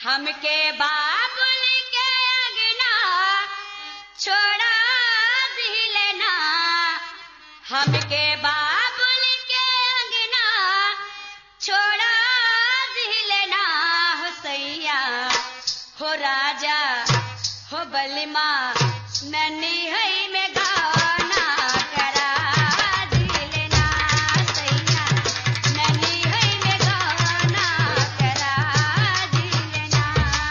हमके बाबुल के अगना छोड़ा दिलना, हमके बाबुल के अगना छोड़ा दिलना। हो सैया हो राजा हो बलिमा नन्ही है में गाना करा दिलना। सैया नन्ही है में गाना करा दिलना।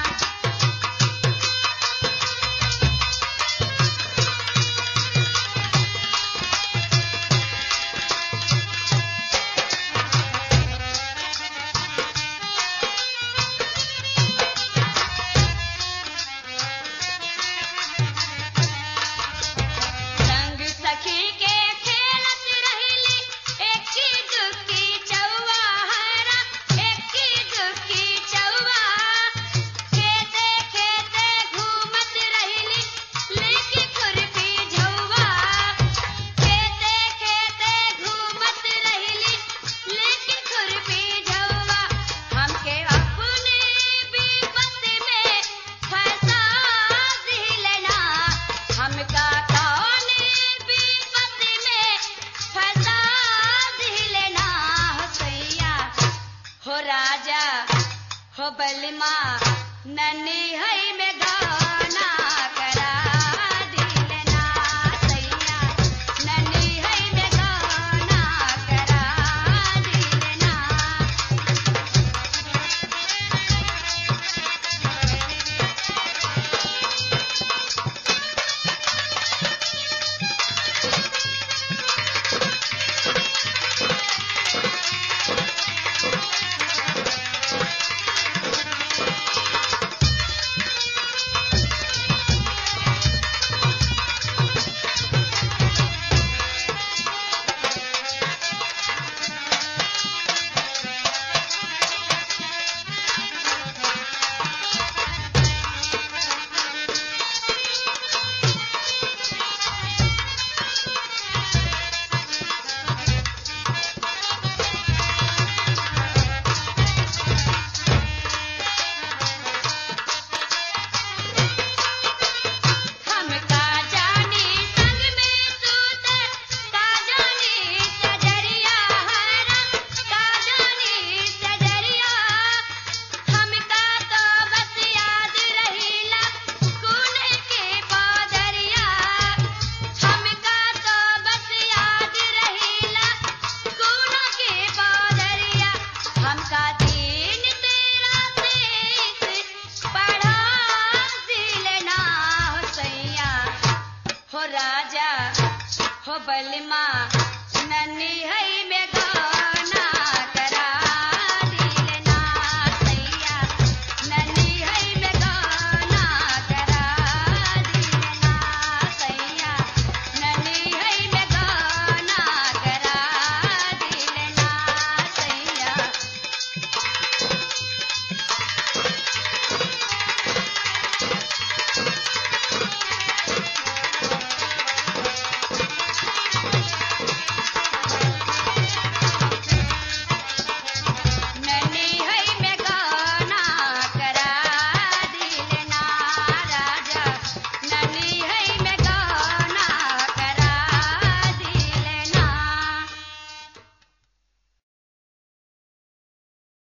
संग सखी के खेलत रहिली एकी दुकी चौवा हरा, एकी दुकी चौवा। खेते खेते घूमत रहिली लेके खुरपी झौवा, खेते खेते घूमत रहिली लेके खुरपी झौवा। हमके अपने विपत में फंसा दिलना, हमका कौन विपत में फंसा दिलना। हो सैया हो राजा हो बलिमा नन्ही है में गाना करा दिलना। सैया नन्ही है में गाना करा दिलना। हम का जानी संग में सूते, का जानी सजरिया हरा, का जानी सजरिया। हमका तो बस याद रहीला कून के बादरिया, हमका तो बस याद रहीला कून के बादरिया। हमका दीन तेरा तेईस पढ़ा दिलना। हो सैया हो राजा हो बलिमा